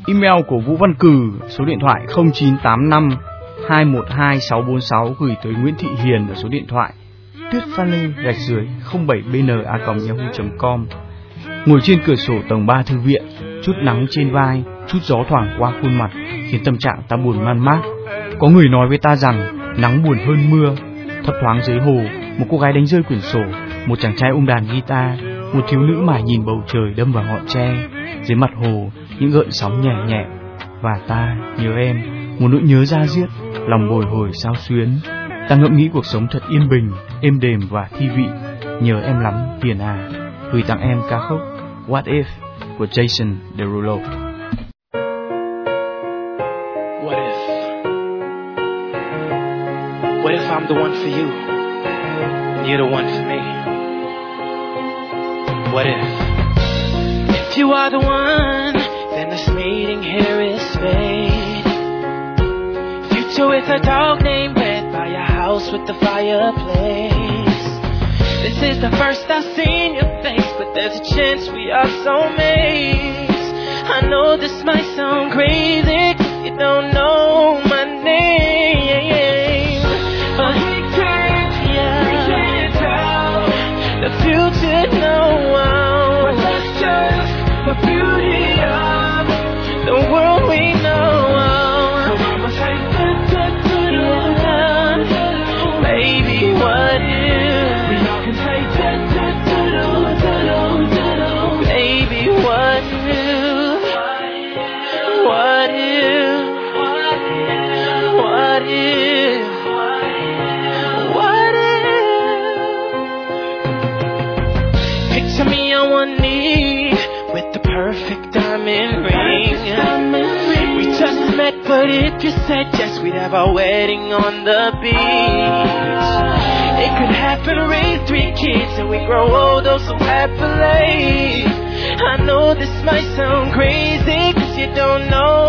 Email của Vũ Văn Cử, số điện thoại 0985 212 646 gửi tới Nguyễn Thị Hiền ở số điện thoại tuyết_07bn@yahoo.com. Ngồi trên cửa sổ tầng 3 thư viện, chút nắng trên vai, chút gió thoảng qua khuôn mặt khiến tâm trạng ta buồn man mác. Có người nói với ta rằng nắng buồn hơn mưa. Thấp thoáng dưới hồ, một cô gái đánh rơi quyển sổ, một chàng trai ôm đàn guitar, một thiếu nữ mải nhìn bầu trời đâm vào ngọn tre. Dưới mặt hồ, những gợn sóng nhẹ nhẹ. Và ta nhớ em, một nỗi nhớ da diết, lòng bồi hồi xao xuyến. Ta ngẫm nghĩ cuộc sống thật yên bình, êm đềm và thi vị. Nhớ em lắm Hiền à. Gửi tặng em ca khúc What If của Jason Derulo. What if I'm the one for you, and you're the one for me? What if you are the one, then this meeting here is fate. Future with a dog named Red by your house with the fireplace. This is the first I've seen your face, but there's a chance we are soulmates. I know this might sound crazy, you don't know my name, but we can't tell the future, no. But that's just the beauty of the world we know. So I'ma say, baby, what if we all can say, baby, what if, what if, what if, what if? Picture me on one knee with the perfect diamond ring. We just met, but if you said yes, we'd have our wedding on the beach. It could happen, raise 3 kids, and we grow old oh so happily. I know this might sound crazy, 'cause you don't know